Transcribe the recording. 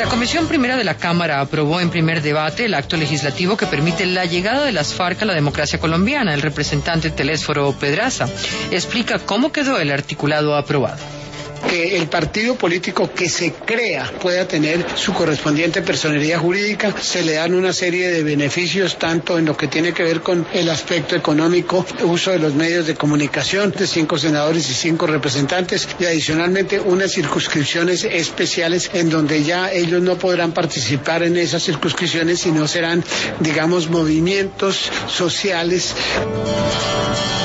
Comisión Primera de la Cámara aprobó en primer debate el acto legislativo que permite la llegada de las FARC a la democracia colombiana. El representante Telésforo Pedraza explica cómo quedó el articulado aprobado. Que el partido político que se crea pueda tener su correspondiente personería jurídica, se le dan una serie de beneficios tanto en lo que tiene que ver con el aspecto económico, uso de los medios de comunicación, de 5 senadores y 5 representantes, y adicionalmente unas circunscripciones especiales en donde ya ellos no podrán participar en esas circunscripciones, sino serán, digamos, movimientos sociales.